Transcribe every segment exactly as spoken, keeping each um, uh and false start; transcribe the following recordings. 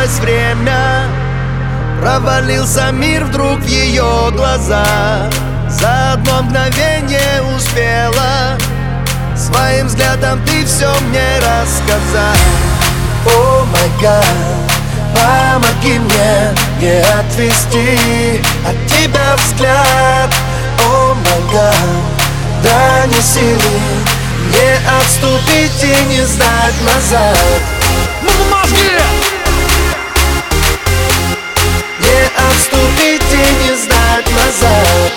замедлилось время, провалился мир вдруг в ее глаза. За одно мгновение успела своим взглядом ты все мне рассказать. О май гад, помоги мне не отвести от тебя взгляд. О май гад, дай мне силы не отступить и не сдать назад. Мозги! Не отступить и не сдать назад.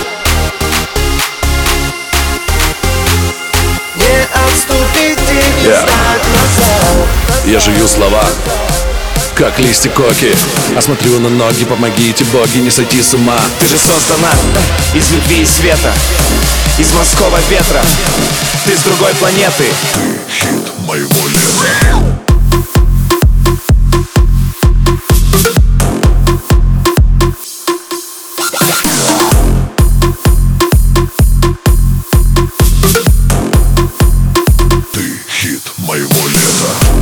Не отступить и не Yeah. сдать назад. Я жую слова, как листья коки. А смотрю на ноги, помогите, боги, не сойти с ума. Ты же создана из любви и света, из морского ветра. Ты с другой планеты. Ты хит моего лета. Моего лета.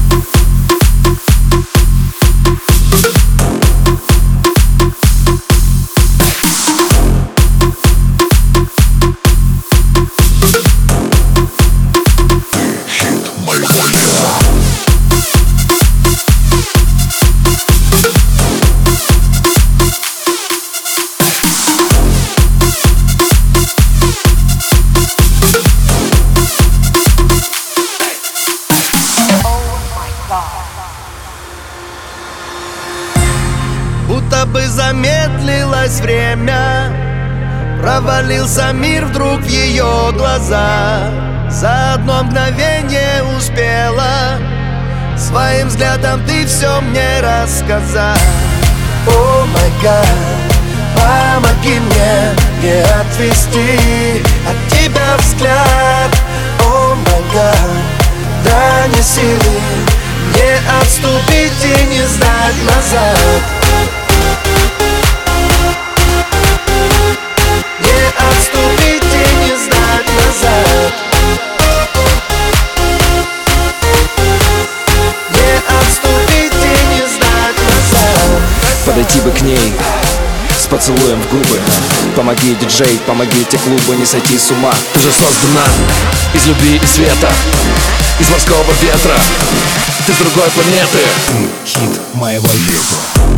Будто бы замедлилось время, провалился мир вдруг в ее глаза. За одно мгновение успела своим взглядом ты все мне рассказать. О май гад, помоги мне не отвести от тебя взгляд. О май гад, дай мне силы не отступить и не сдать назад. Не отступить и не сдать назад. Не отступить и не сдать назад. Подойти бы к ней с поцелуем в губы. Помоги, диджей, помогите клубу не сойти с ума. Ты же создана из любви и света, из морского ветра. Ты с другой планеты. Ты хит моего лета.